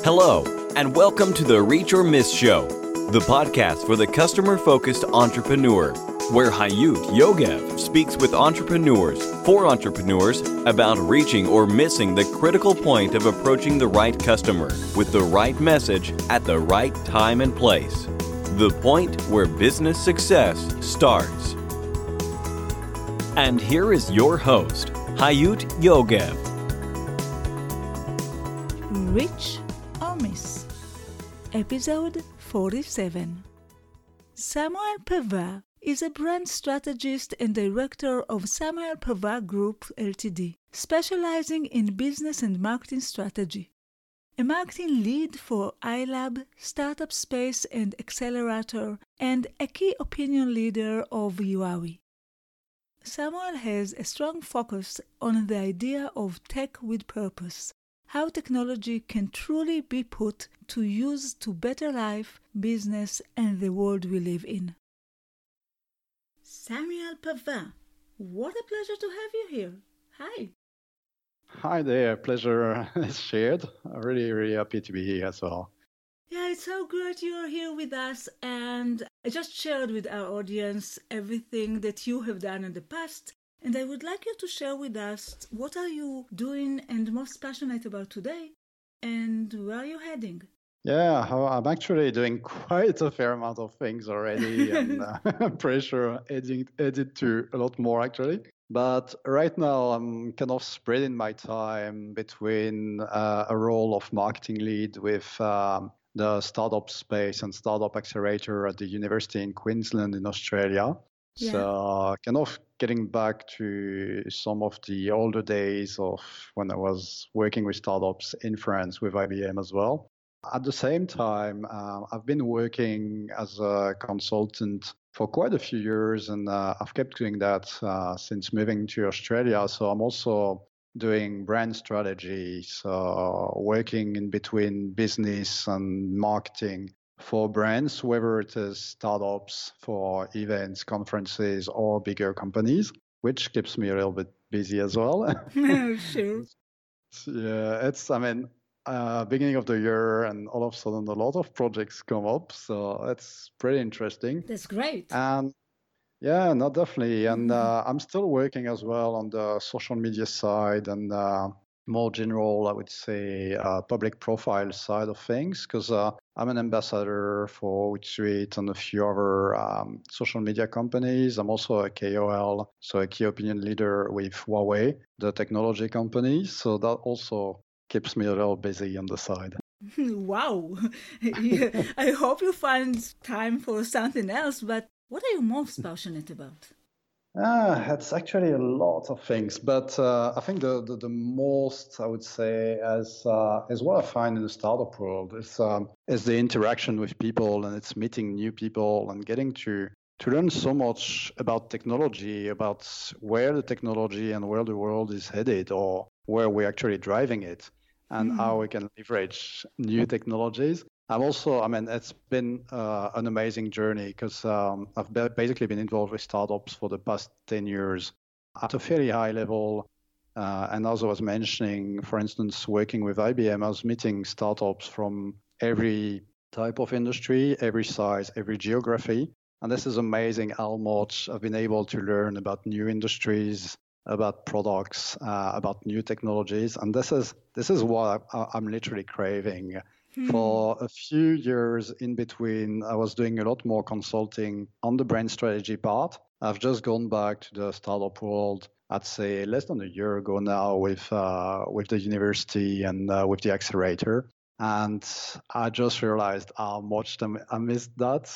Hello, and welcome to the Reach or Miss Show, the podcast for the customer-focused entrepreneur, where Hayut Yogev speaks with entrepreneurs for entrepreneurs about reaching or missing the critical point of approaching the right customer with the right message at the right time and place. The point where business success starts. And here is your host, Hayut Yogev. Reach or Miss, Episode 47. Samuel Pava is a brand strategist and director of Samuel Pava Group Ltd, specializing in business and marketing strategy. A marketing lead for iLab, Startup Space and Accelerator, and a key opinion leader of Huawei. Samuel has a strong focus on the idea of tech with purpose, how technology can truly be put to use to better life, business, and the world we live in. Samuel Pava, what a pleasure to have you here. Hi. Hi there, pleasure is shared. I'm really happy to be here as well. Yeah, it's so great you're here with us, and I just shared with our audience everything that you have done in the past, and I would like you to share with us what are you doing and most passionate about today, and where are you heading? Yeah, I'm actually doing quite a fair amount of things already, and I'm pretty sure edit to a lot more actually. But right now, I'm kind of spreading my time between a role of marketing lead with the Startup Space and Startup Accelerator at the University in Queensland in Australia. Yeah. So kind of getting back to some of the older days of when I was working with startups in France with IBM as well. At the same time, I've been working as a consultant for quite a few years, and I've kept doing that since moving to Australia. So I'm also doing brand strategy, so working in between business and marketing for brands, whether it is startups, for events, conferences, or bigger companies, which keeps me a little bit busy as well. Sure. Yeah, beginning of the year, and all of a sudden a lot of projects come up, so it's pretty interesting. That's great. And yeah, no, definitely. And I'm still working as well on the social media side and more general, I would say, public profile side of things, because I'm an ambassador for Hootsuite and a few other social media companies. I'm also a KOL, so a key opinion leader with Huawei, the technology company. So that also keeps me a little busy on the side. Wow. Yeah, I hope you find time for something else, but what are you most passionate about? It's actually a lot of things, but I think the most I would say is what I find in the startup world is the interaction with people, and it's meeting new people and getting to learn so much about technology, about where the technology and where the world is headed, or where we're actually driving it, and how we can leverage new technologies. It's been an amazing journey because I've basically been involved with startups for the past 10 years at a fairly high level. And as I was mentioning, for instance, working with IBM, I was meeting startups from every type of industry, every size, every geography. And this is amazing how much I've been able to learn about new industries, about products, about new technologies. And this is what I'm literally craving. For a few years in between, I was doing a lot more consulting on the brand strategy part. I've just gone back to the startup world, I'd say less than a year ago now with the university and with the accelerator. And I just realized how much I missed that.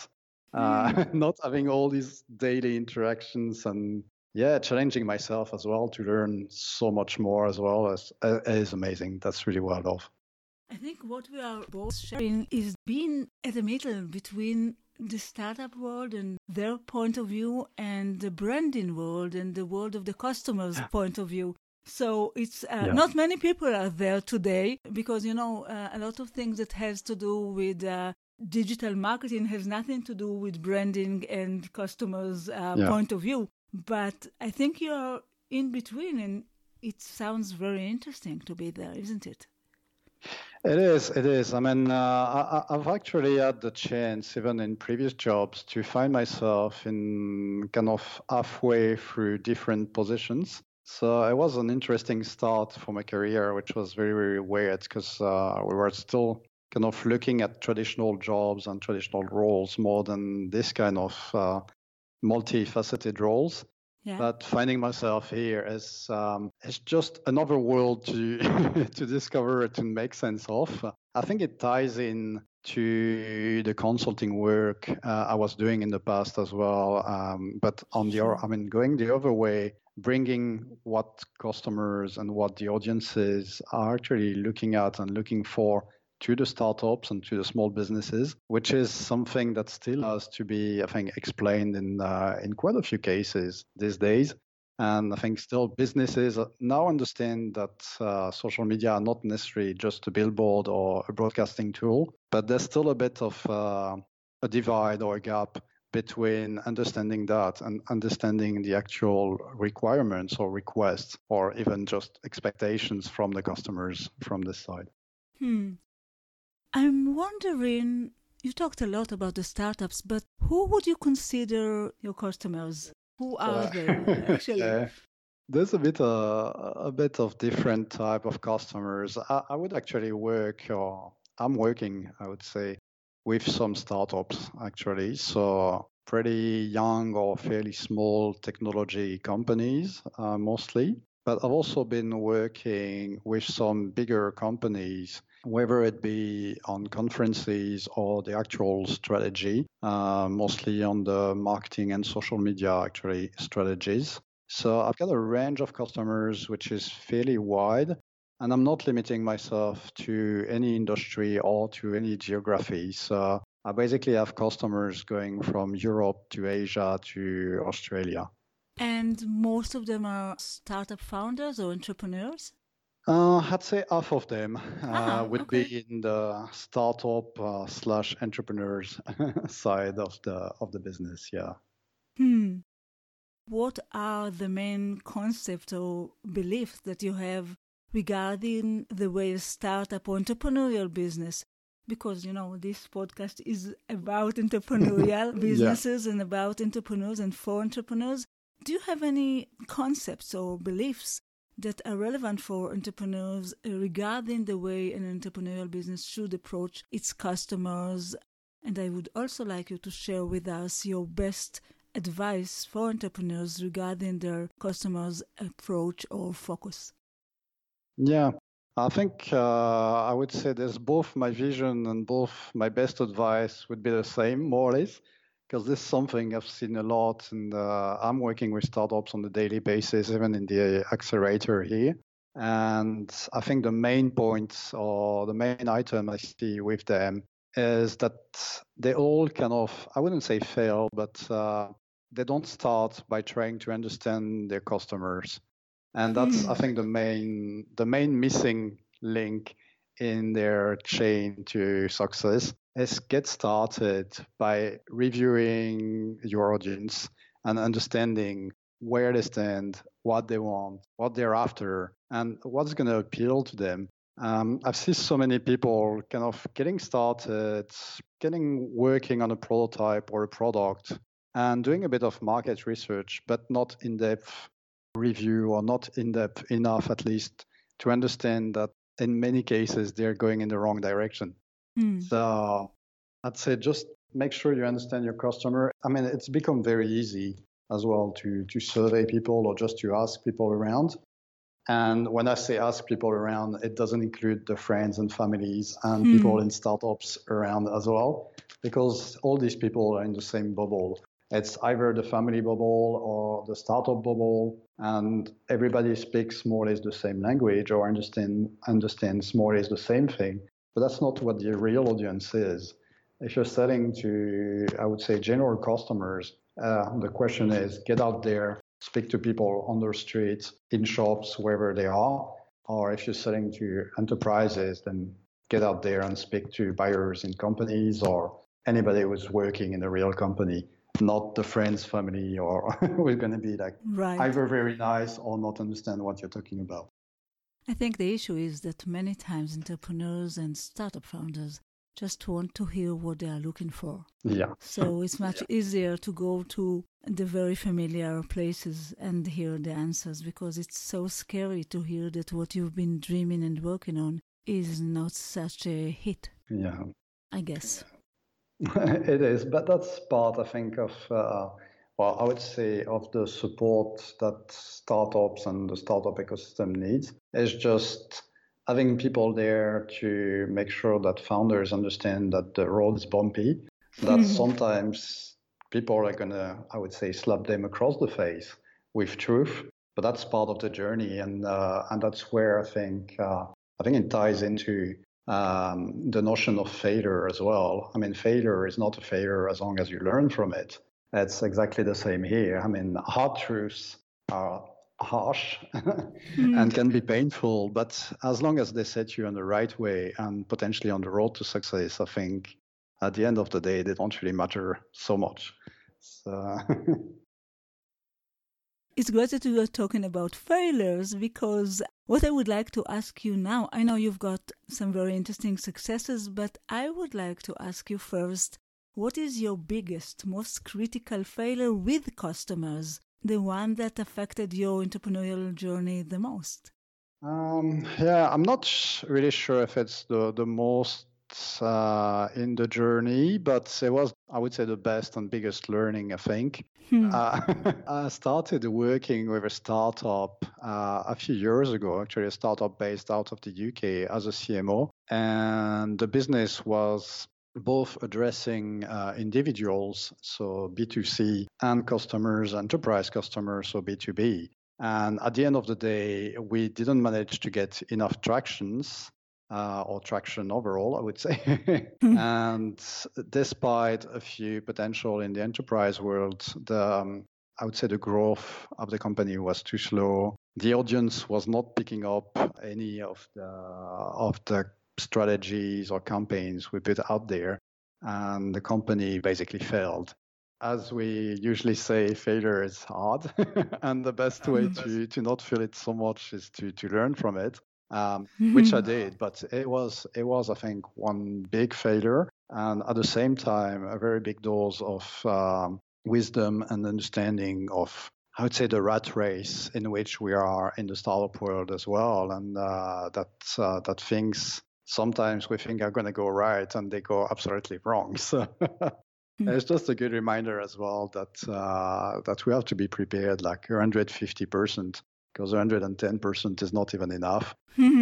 Not having all these daily interactions and challenging myself as well to learn so much more as well is amazing. That's really what I love. I think what we are both sharing is being at the middle between the startup world and their point of view and the branding world and the world of the customer's point of view. So it's not many people are there today because, a lot of things that has to do with digital marketing has nothing to do with branding and customers' point of view. But I think you're in between, and it sounds very interesting to be there, isn't it? It is. It is. I mean, I've actually had the chance, even in previous jobs, to find myself in kind of halfway through different positions. So it was an interesting start for my career, which was very, very weird because we were still kind of looking at traditional jobs and traditional roles more than this kind of multifaceted roles. Yeah. But finding myself here is just another world to to discover, to make sense of. I think it ties in to the consulting work I was doing in the past as well. But on the other, I mean, going the other way, bringing what customers and what the audiences are actually looking at and looking for to the startups and to the small businesses, which is something that still has to be, I think, explained in quite a few cases these days. And I think still businesses now understand that social media are not necessarily just a billboard or a broadcasting tool, but there's still a bit of a divide or a gap between understanding that and understanding the actual requirements or requests or even just expectations from the customers from this side. I'm wondering, you talked a lot about the startups, but who would you consider your customers? Who are they actually? There's a bit of different type of customers. I would actually I'm working, I would say, with some startups actually. So pretty young or fairly small technology companies mostly. But I've also been working with some bigger companies, whether it be on conferences or the actual strategy, mostly on the marketing and social media actually strategies. So I've got a range of customers which is fairly wide, and I'm not limiting myself to any industry or to any geography. So I basically have customers going from Europe to Asia to Australia. And most of them are startup founders or entrepreneurs? I'd say half of them would okay. be in the startup slash entrepreneurs side of the business. Yeah. What are the main concepts or beliefs that you have regarding the way a startup or entrepreneurial business? Because, this podcast is about entrepreneurial businesses and about entrepreneurs and for entrepreneurs. Do you have any concepts or beliefs that are relevant for entrepreneurs regarding the way an entrepreneurial business should approach its customers? And I would also like you to share with us your best advice for entrepreneurs regarding their customers' approach or focus. Yeah, I think I would say there's both my vision and both my best advice would be the same, more or less, because this is something I've seen a lot, and I'm working with startups on a daily basis, even in the accelerator here. And I think the main point or the main item I see with them is that they all kind of, I wouldn't say fail, but they don't start by trying to understand their customers. And that's, I think, the main missing link in their chain to success is get started by reviewing your audience and understanding where they stand, what they want, what they're after, and what's going to appeal to them. I've seen so many people kind of getting started, working on a prototype or a product and doing a bit of market research, but not in-depth review or not in-depth enough, at least, to understand that in many cases they're going in the wrong direction. So I'd say just make sure you understand your customer. I mean, it's become very easy as well to survey people or just to ask people around. And when I say ask people around, it doesn't include the friends and families and people in startups around as well, because all these people are in the same bubble. It's either the family bubble or the startup bubble, and everybody speaks more or less the same language or understands more or less the same thing. But that's not what the real audience is. If you're selling to, I would say, general customers, the question is get out there, speak to people on the street, in shops, wherever they are. Or if you're selling to enterprises, then get out there and speak to buyers in companies or anybody who's working in a real company, not the friends, family, or who's going to be like either very nice or not understand what you're talking about. I think the issue is that many times entrepreneurs and startup founders just want to hear what they are looking for. Yeah. So it's much easier to go to the very familiar places and hear the answers, because it's so scary to hear that what you've been dreaming and working on is not such a hit. Yeah. I guess. It is, but that's part, I think, of, I would say, of the support that startups and the startup ecosystem needs. It's just having people there to make sure that founders understand that the road is bumpy, that sometimes people are going to, I would say, slap them across the face with truth, but that's part of the journey. And that's where I think it ties into the notion of failure as well. I mean, failure is not a failure as long as you learn from it. It's exactly the same here. I mean, hard truths are harsh and can be painful, but as long as they set you on the right way and potentially on the road to success, I think at the end of the day, they don't really matter so much. So It's great that you are talking about failures, because what I would like to ask you now, I know you've got some very interesting successes, but I would like to ask you first, what is your biggest, most critical failure with customers, the one that affected your entrepreneurial journey the most? I'm not really sure if it's the most in the journey, but it was, I would say, the best and biggest learning, I think. I started working with a startup a few years ago, actually a startup based out of the UK as a CMO. And the business was both addressing individuals, so B2C, and customers, enterprise customers, so B2B. And at the end of the day, we didn't manage to get enough tractions or traction overall, I would say. And despite a few potential in the enterprise world, I would say the growth of the company was too slow. The audience was not picking up any of the strategies or campaigns we put out there, and the company basically failed. As we usually say, failure is hard, and the best way to not feel it so much is to learn from it. Which I did, but it was, I think, one big failure, and at the same time, a very big dose of wisdom and understanding of, I would say, the rat race in which we are in the startup world as well, and that things sometimes we think are going to go right and they go absolutely wrong. So it's just a good reminder as well that we have to be prepared like 150%. Because 110% is not even enough.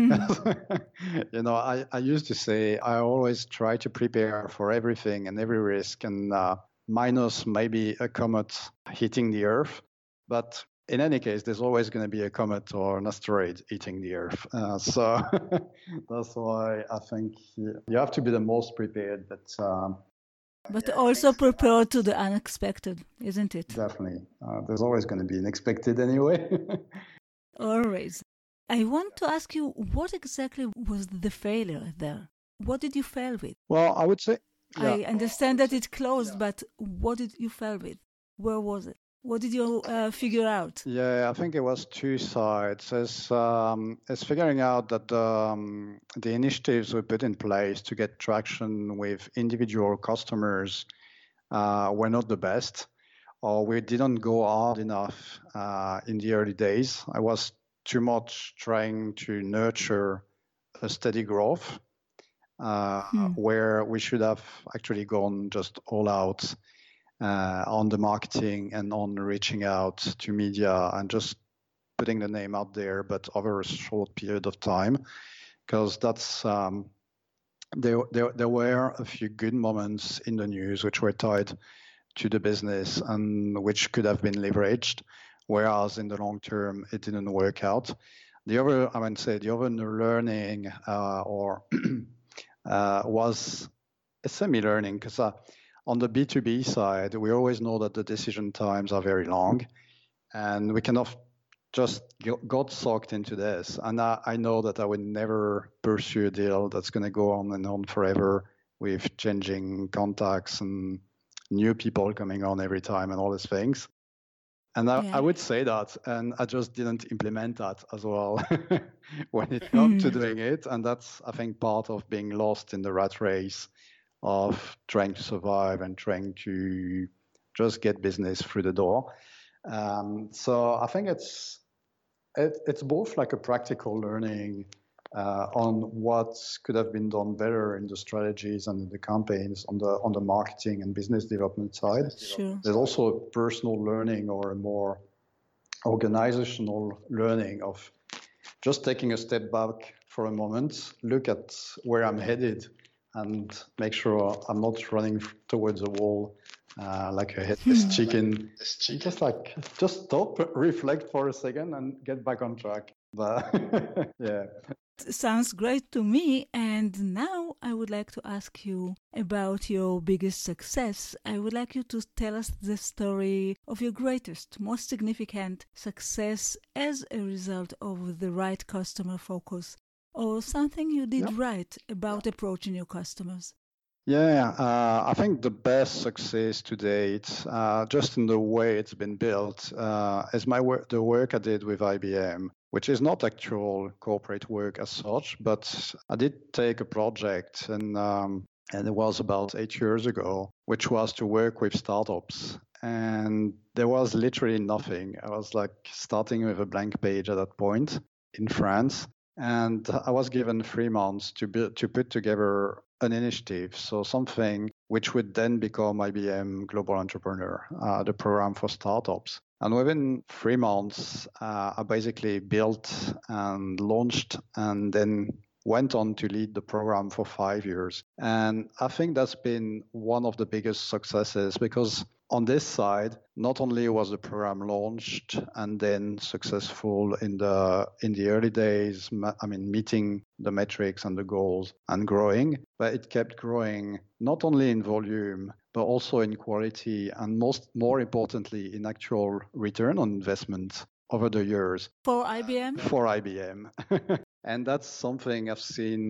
I used to say I always try to prepare for everything and every risk, and minus maybe a comet hitting the Earth. But in any case, there's always going to be a comet or an asteroid hitting the Earth. So that's why I think you have to be the most prepared, but also prepared to the unexpected, isn't it? Definitely. There's always going to be unexpected anyway. Always. I want to ask you, what exactly was the failure there? What did you fail with? Well, I would say... Yeah. I understand that it closed, but what did you fail with? Where was it? What did you figure out? Yeah, I think it was two sides. It's figuring out that the initiatives we put in place to get traction with individual customers were not the best, or we didn't go hard enough in the early days. I was too much trying to nurture a steady growth where we should have actually gone just all out on the marketing and on reaching out to media and just putting the name out there, but over a short period of time, because that's there were a few good moments in the news which were tied to the business and which could have been leveraged, whereas in the long term it didn't work out. The other learning was a semi-learning, because on the B2B side, we always know that the decision times are very long, and we cannot just got sucked into this. And I know that I would never pursue a deal that's going to go on and on forever with changing contacts and new people coming on every time and all these things. And I Yeah. would say that, and I just didn't implement that as well when it comes to doing it. And that's, I think, part of being lost in the rat race of trying to survive and trying to just get business through the door. So I think it's both like a practical learning on what could have been done better in the strategies and in the campaigns on the marketing and business development side. Sure. There's also a personal learning or a more organizational learning of just taking a step back for a moment, look at where I'm headed, and make sure I'm not running towards a wall like a headless chicken. Just stop, reflect for a second, and get back on track. But yeah. Sounds great to me. And now I would like to ask you about your biggest success. I would like you to tell us the story of your greatest, most significant success as a result of the right customer focus, or something you did right about approaching your customers. Yeah, I think the best success to date, just in the way it's been built, is the work I did with IBM, which is not actual corporate work as such, but I did take a project, and it was about 8 years ago, which was to work with startups. And there was literally nothing. I was like starting with a blank page at that point in France. And I was given 3 months to put together an initiative, so something which would then become IBM Global Entrepreneur, the program for startups. And within 3 months, I basically built and launched and then went on to lead the program for 5 years. And I think that's been one of the biggest successes because on this side, not only was the program launched and then successful in the early days, meeting the metrics and the goals and growing, but it kept growing not only in volume, but also in quality and more importantly, in actual return on investment over the years. For IBM? For IBM. And that's something I've seen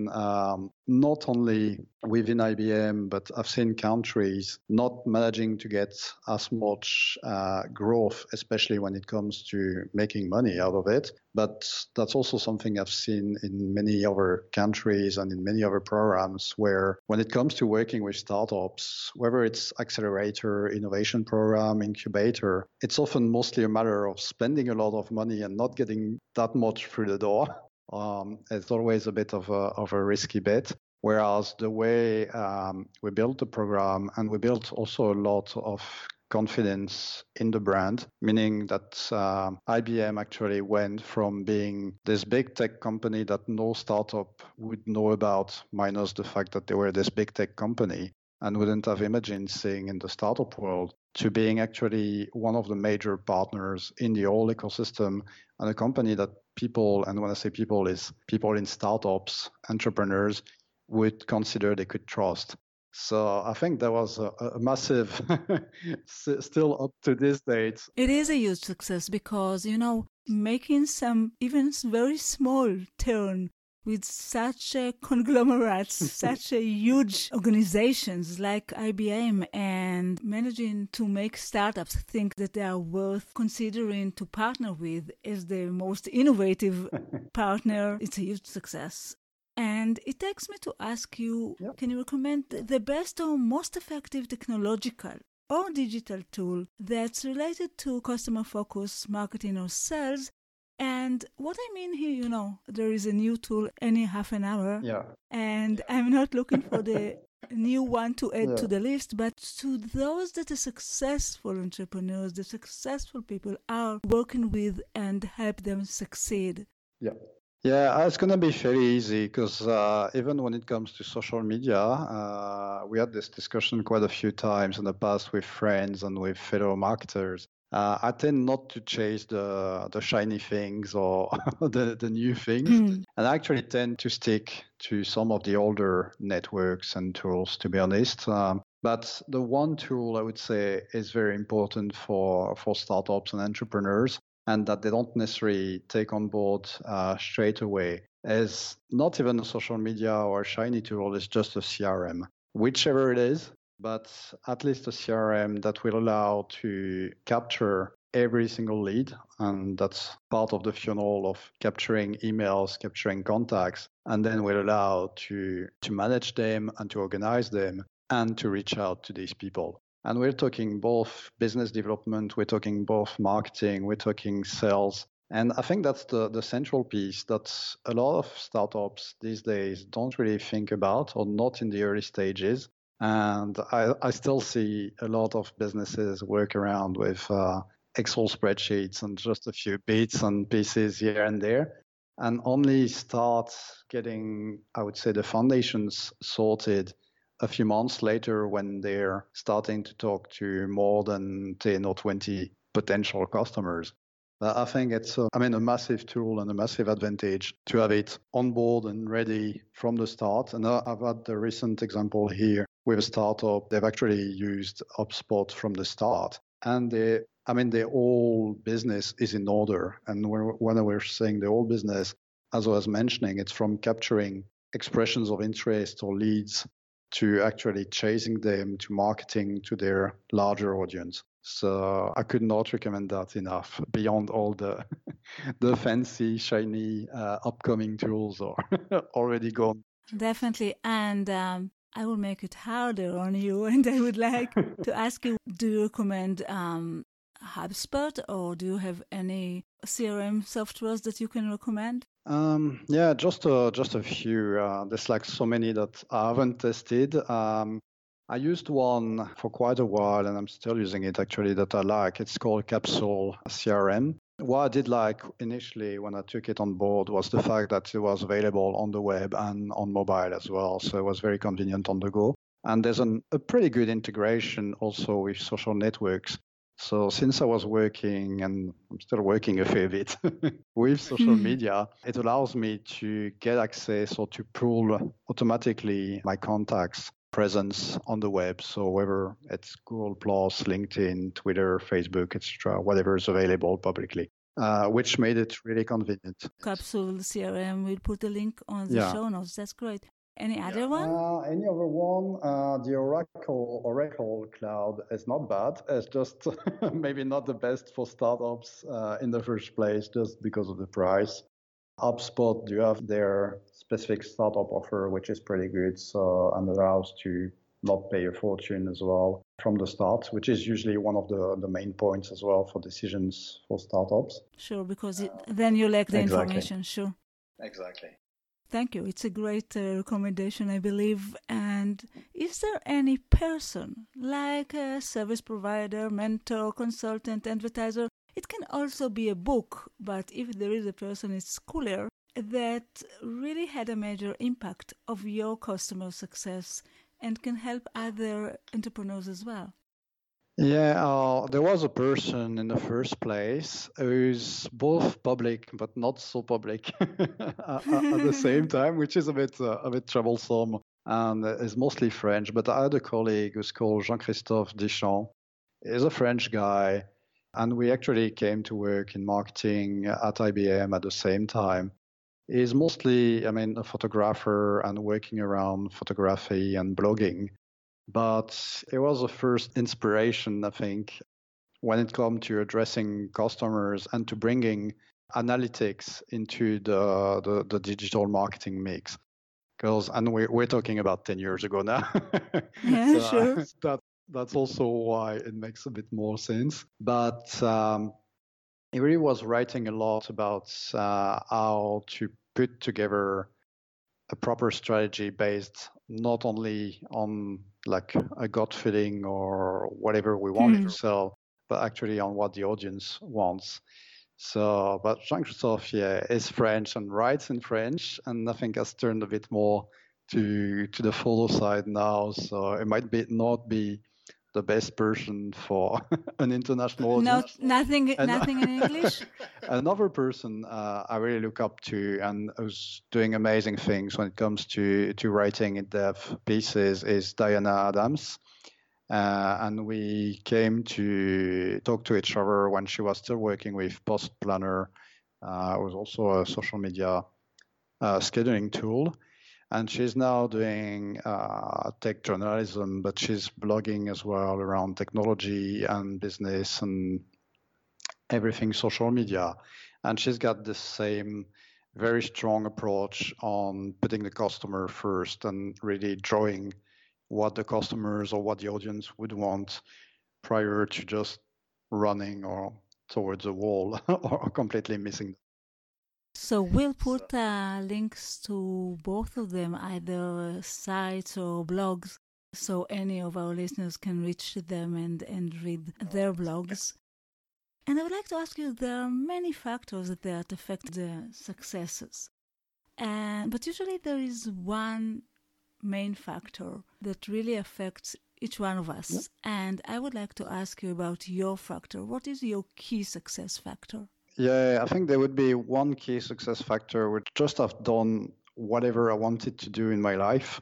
not only within IBM, but I've seen countries not managing to get as much growth, especially when it comes to making money out of it. But that's also something I've seen in many other countries and in many other programs where when it comes to working with startups, whether it's accelerator, innovation program, incubator, it's often mostly a matter of spending a lot of money and not getting that much through the door. It's always a bit of a risky bet. Whereas the way we built the program, and we built also a lot of confidence in the brand, meaning that IBM actually went from being this big tech company that no startup would know about, minus the fact that they were this big tech company and wouldn't have imagined seeing in the startup world, to being actually one of the major partners in the whole ecosystem and a company that people, and when I say people, is people in startups, entrepreneurs, would consider they could trust. So I think that was a massive, still up to this date. It is a huge success because, making some even very small turn with such conglomerates, such huge organizations like IBM, and managing to make startups think that they are worth considering to partner with as the most innovative partner, it's a huge success. And it takes me to ask you, Can you recommend the best or most effective technological or digital tool that's related to customer focus, marketing, or sales? And what I mean here, there is a new tool any half an hour. Yeah. And I'm not looking for the new one to add to the list, but to those that the successful entrepreneurs, the successful people are working with and help them succeed. Yeah. Yeah, it's going to be very easy because even when it comes to social media, we had this discussion quite a few times in the past with friends and with fellow marketers. I tend not to chase the shiny things or the new things, and I actually tend to stick to some of the older networks and tools, to be honest. But the one tool I would say is very important for startups and entrepreneurs, and that they don't necessarily take on board straight away, is not even a social media or a shiny tool, it's just a CRM, whichever it is. But at least a CRM that will allow to capture every single lead, and that's part of the funnel of capturing emails, capturing contacts, and then we're allowed to manage them and to organize them and to reach out to these people. And we're talking both business development, we're talking both marketing, we're talking sales. And I think that's the central piece that a lot of startups these days don't really think about, or not in the early stages. And I still see a lot of businesses work around with Excel spreadsheets and just a few bits and pieces here and there, and only start getting, I would say, the foundations sorted a few months later when they're starting to talk to more than 10 or 20 potential customers. I think it's a massive tool and a massive advantage to have it on board and ready from the start. And I've had the recent example here with a startup. They've actually used HubSpot from the start, and their whole business is in order. And when we're saying the whole business, as I was mentioning, it's from capturing expressions of interest or leads to actually chasing them, to marketing to their larger audience. So I could not recommend that enough, beyond all the fancy, shiny upcoming tools are already gone. Definitely. And I will make it harder on you. And I would like to ask you, do you recommend HubSpot, or do you have any CRM softwares that you can recommend? Yeah, just a few. There's like so many that I haven't tested. I used one for quite a while, and I'm still using it actually, that I like. It's called Capsule CRM. What I did like initially when I took it on board was the fact that it was available on the web and on mobile as well. So it was very convenient on the go. And there's a pretty good integration also with social networks. So since I was working, and I'm still working a fair bit with social media, it allows me to get access or to pull automatically my contacts presence on the web. So whether it's Google+, LinkedIn, Twitter, Facebook, etc., whatever is available publicly, which made it really convenient. Capsule CRM, we'll put a link on the show notes. That's great. Any other one? Any other one? The Oracle Cloud is not bad. It's just maybe not the best for startups in the first place, just because of the price. HubSpot, you have their specific startup offer, which is pretty good, and allows to not pay a fortune as well from the start, which is usually one of the main points as well for decisions for startups. Sure, because then you lack the information. Sure. Exactly. Thank you. It's a great recommendation, I believe. And is there any person, like a service provider, mentor, consultant, advertiser? It can also be a book, but if there is a person, it's cooler, that really had a major impact of your customer success and can help other entrepreneurs as well. Yeah, there was a person in the first place who's both public but not so public at the same time, which is a bit troublesome, and is mostly French. But I had a colleague who's called Jean-Christophe Deschamps. He's a French guy, and we actually came to work in marketing at IBM at the same time. He's mostly, a photographer and working around photography and blogging. But it was the first inspiration, I think, when it comes to addressing customers and to bringing analytics into the digital marketing mix. And we're talking about 10 years ago now. Yeah, so, sure. That's also why it makes a bit more sense. But he really was writing a lot about how to put together a proper strategy based not only on like a gut feeling or whatever we want to sell, but actually on what the audience wants. So, but Jean-Christophe, is French and writes in French, and I think has turned a bit more to the photo side now. So it might not be the best person for an international audience. Nothing in English? Another person I really look up to and who's doing amazing things when it comes to writing in-depth pieces is Diana Adams. And we came to talk to each other when she was still working with Post Planner. It was also a social media scheduling tool. And she's now doing tech journalism, but she's blogging as well around technology and business and everything social media. And she's got the same very strong approach on putting the customer first and really drawing what the customers or what the audience would want prior to just running or towards a wall or completely missing. So we'll put links to both of them, either sites or blogs, so any of our listeners can reach them and read their blogs. And I would like to ask you, there are many factors that affect the successes. But usually there is one main factor that really affects each one of us. Yep. And I would like to ask you about your factor. What is your key success factor? Yeah, I think there would be one key success factor, which just have done whatever I wanted to do in my life,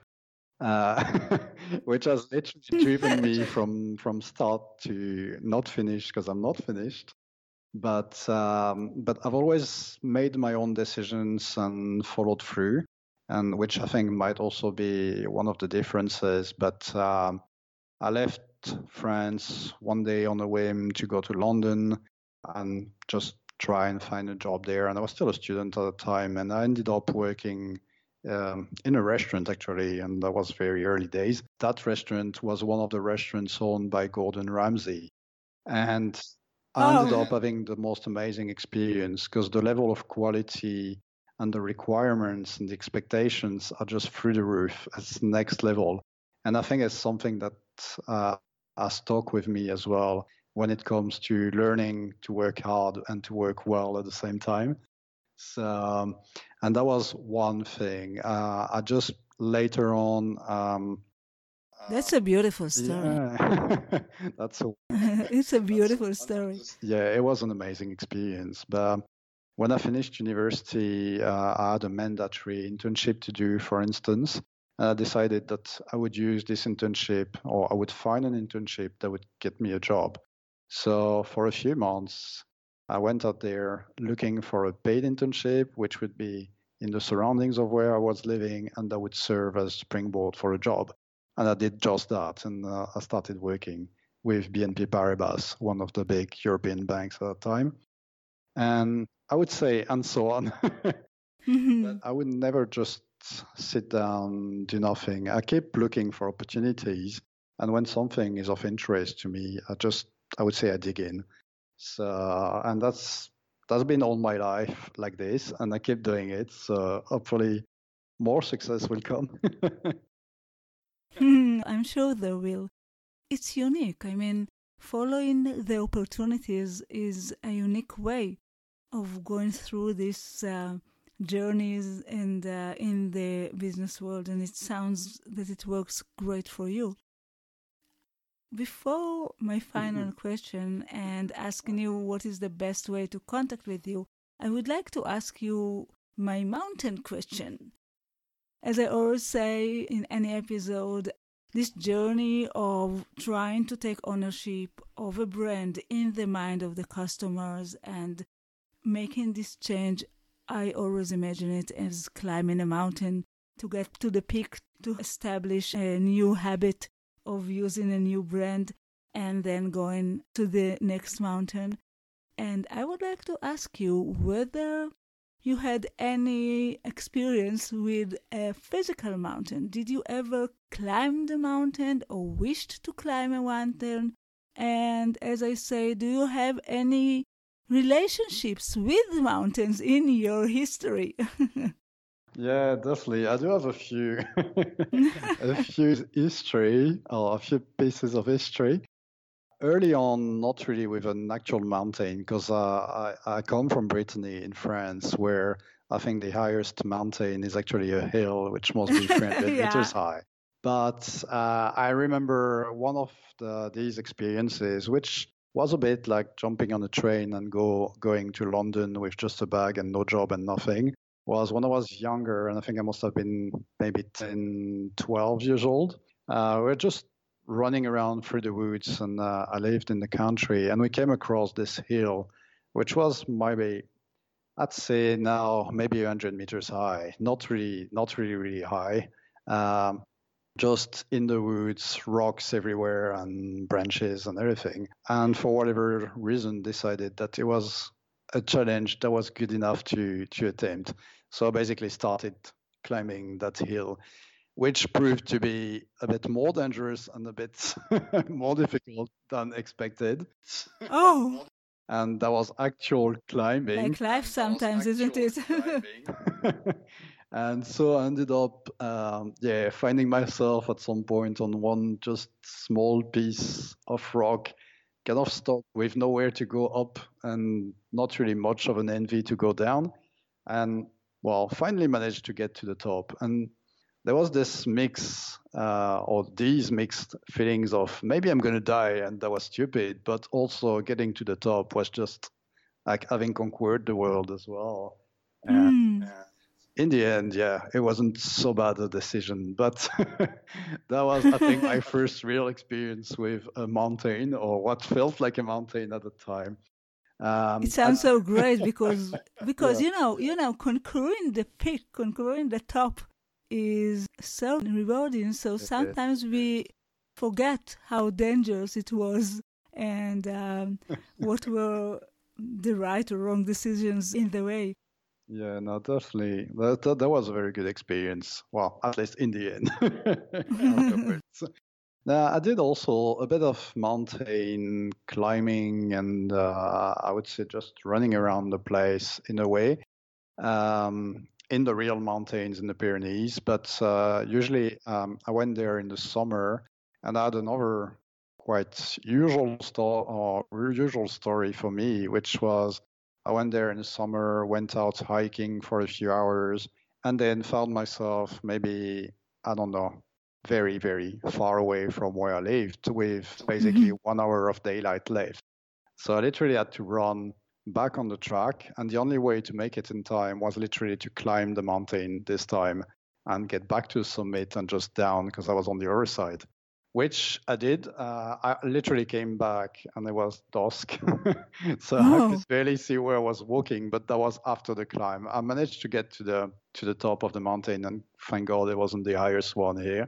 which has literally driven me from start to not finish, because I'm not finished. But I've always made my own decisions and followed through, and which I think might also be one of the differences. But I left France one day on a whim to go to London and just try and find a job there. And I was still a student at the time, and I ended up working in a restaurant, actually, and that was very early days. That restaurant was one of the restaurants owned by Gordon Ramsay. And I ended up having the most amazing experience, because the level of quality and the requirements and the expectations are just through the roof. It's next level. And I think it's something that has stuck with me as well when it comes to learning to work hard and to work well at the same time. So, and that was one thing. I just later on... That's a beautiful story. Yeah. It's a beautiful story. Yeah, it was an amazing experience. But when I finished university, I had a mandatory internship to do, for instance. And I decided that I would use this internship, or I would find an internship that would get me a job. So for a few months, I went out there looking for a paid internship, which would be in the surroundings of where I was living, and that would serve as springboard for a job. And I did just that, and I started working with BNP Paribas, one of the big European banks at the time. And I would say, and so on. But I would never just sit down, do nothing. I keep looking for opportunities. And when something is of interest to me, I would say I dig in. So, and that's been all my life like this, and I keep doing it. So hopefully more success will come. I'm sure there will. It's unique. I mean, following the opportunities is a unique way of going through these journeys and in the business world, and it sounds that it works great for you. Before my final question and asking you what is the best way to contact with you, I would like to ask you my mountain question. As I always say in any episode, this journey of trying to take ownership of a brand in the mind of the customers and making this change, I always imagine it as climbing a mountain to get to the peak, to establish a new habit of using a new brand, and then going to the next mountain. And I would like to ask you whether you had any experience with a physical mountain. Did you ever climb the mountain or wished to climb a mountain? And as I say, do you have any relationships with mountains in your history? Yeah, definitely. I do have a few history, or a few pieces of history. Early on, not really with an actual mountain, because I come from Brittany in France, where I think the highest mountain is actually a hill, which must be 300 meters high. But I remember one of these experiences, which was a bit like jumping on a train and going to London with just a bag and no job and nothing, was when I was younger, and I think I must have been maybe 10, 12 years old. We're just running around through the woods, and I lived in the country, and we came across this hill, which was maybe, I'd say now, maybe 100 meters high, not really high. just in the woods, rocks everywhere and branches and everything. And for whatever reason, decided that it was a challenge that was good enough to attempt. So I basically started climbing that hill, which proved to be a bit more dangerous and a bit more difficult than expected. Oh, And that was actual climbing. like life sometimes, isn't it? And so I ended up, finding myself at some point on one just small piece of rock, kind of stuck with nowhere to go up and not really much of an envy to go down. And well, finally managed to get to the top. And there was this mix, or these mixed feelings of maybe I'm going to die and that was stupid, but also getting to the top was just like having conquered the world as well. And in the end, it wasn't so bad a decision, but that was, I think, my first real experience with a mountain, or what felt like a mountain at the time. It sounds so great because you know, conquering the peak, conquering the top is so rewarding. So sometimes we forget how dangerous it was and what were the right or wrong decisions in the way. Yeah, no, definitely. That was a very good experience. Well, at least in the end. Afterwards. Now, I did also a bit of mountain climbing and I would say just running around the place in a way, in the real mountains in the Pyrenees. But usually I went there in the summer, and I had another quite usual story for me, which was I went there in the summer, went out hiking for a few hours, and then found myself maybe, I don't know, very, very far away from where I lived with basically 1 hour of daylight left. So I literally had to run back on the track. And the only way to make it in time was literally to climb the mountain this time and get back to the summit and just down because I was on the other side, which I did. I literally came back and it was dusk. So I could barely see where I was walking, but that was after the climb. I managed to get to the top of the mountain, and thank God it wasn't the highest one here.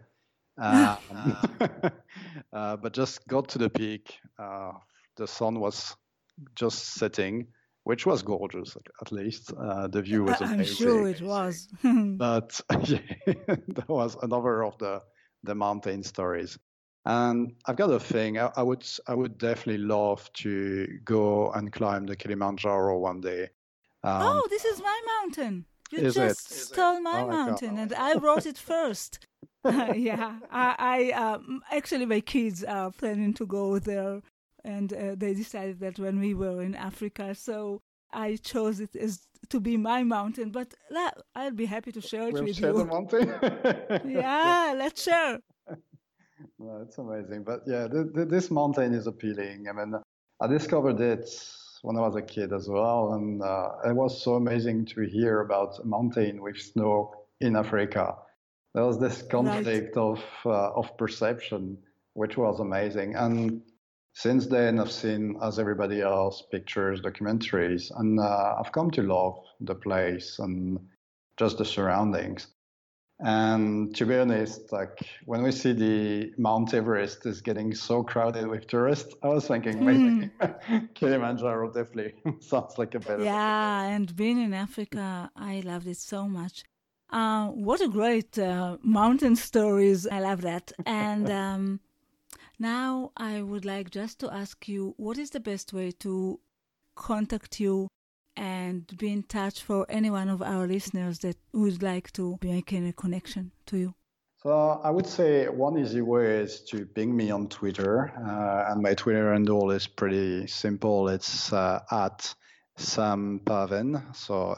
But just got to the peak. The sun was just setting, which was gorgeous, at least. The view was amazing. I'm sure it was. But that was another of the mountain stories. And I've got a thing. I would definitely love to go and climb the Kilimanjaro one day. This is my mountain. You just stole my mountain, and I wrote it first. Yeah, I actually my kids are planning to go there, and they decided that when we were in Africa, so I chose it as to be my mountain. But I'll be happy to share it with you. The mountain. Yeah, let's share. No, it's amazing. But yeah, this mountain is appealing. I mean, I discovered it when I was a kid as well, and it was so amazing to hear about a mountain with snow in Africa. There was this conflict of perception, which was amazing. And since then, I've seen, as everybody else, pictures, documentaries, and I've come to love the place and just the surroundings. And to be honest, like when we see the Mount Everest is getting so crowded with tourists, I was thinking maybe Kilimanjaro definitely sounds like a better. Yeah, and being in Africa, I loved it so much. What a great mountain stories. I love that. And now I would like just to ask you, what is the best way to contact you and be in touch for any one of our listeners that would like to make a connection to you? So I would say one easy way is to ping me on Twitter. And my Twitter handle is pretty simple. It's at Sam Pavin, so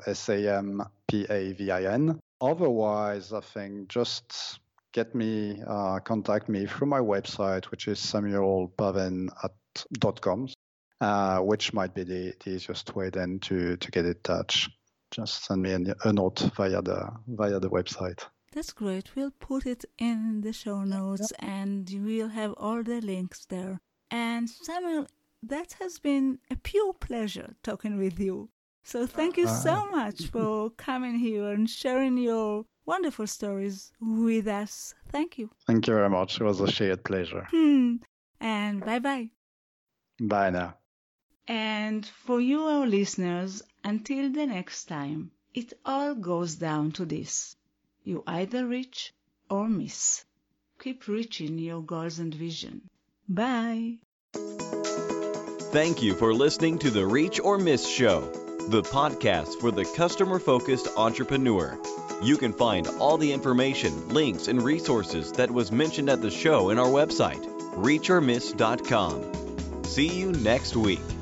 SAMPAVIN. Otherwise, I think just contact me through my website, which is samuelpavin.com. Which might be the easiest way then to get in touch. Just send me a note via the website. That's great. We'll put it in the show notes, and we'll have all the links there. And Samuel, that has been a pure pleasure talking with you. So thank you so much for coming here and sharing your wonderful stories with us. Thank you. Thank you very much. It was a shared pleasure. And bye-bye. Bye now. And for you, our listeners, until the next time, it all goes down to this. You either reach or miss. Keep reaching your goals and vision. Bye. Thank you for listening to the Reach or Miss Show, the podcast for the customer-focused entrepreneur. You can find all the information, links, and resources that was mentioned at the show in our website, reachormiss.com. See you next week.